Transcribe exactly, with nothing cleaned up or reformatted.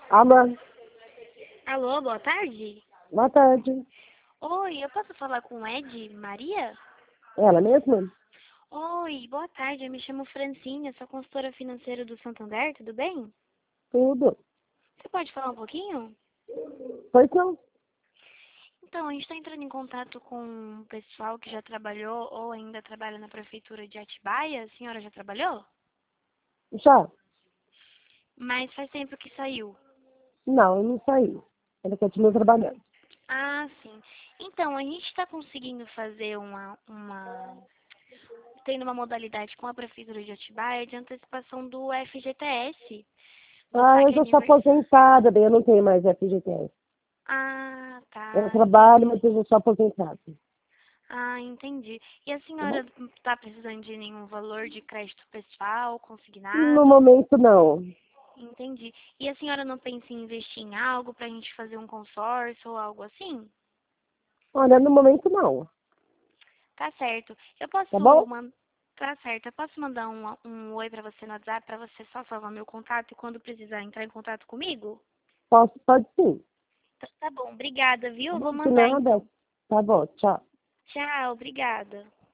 Alô, Alô, boa tarde. boa tarde. Oi, eu posso falar com o Ed Maria? Ela mesma? Oi, boa tarde. Eu me chamo Francine, eu sou consultora financeira do Santander, tudo bem? Tudo. Você pode falar um pouquinho? Pois não? Então, a gente está entrando em contato com o pessoal que já trabalhou ou ainda trabalha na prefeitura de Atibaia. A senhora já trabalhou? Já? Mas faz tempo que saiu. Não, eu não saí. Ela continua trabalhando. Ah, sim. Então, a gente está conseguindo fazer uma, uma... tendo uma modalidade com a prefeitura de Atibaia de antecipação do F G T S. Do Ah, eu saque já sou aniversário. aposentada, bem, eu não tenho mais F G T S. Ah, Eu tá, trabalho, entendi. mas eu já sou aposentada. Ah, entendi. E a Tá bom? senhora não está precisando de nenhum valor de crédito pessoal, No consignado? momento, não. Entendi. E a senhora não pensa em investir em algo para a gente fazer um consórcio ou algo assim? Olha, no momento, não. Tá certo. Eu Tá posso bom? mandar. Tá certo. Eu posso mandar um, um oi para você no WhatsApp para você só salvar meu contato e quando precisar entrar em contato comigo? Posso, pode sim. Tá, tá bom. Obrigada, Tá viu? Vou bom? De mandar nada. então. Tá bom, tchau. Tchau, obrigada.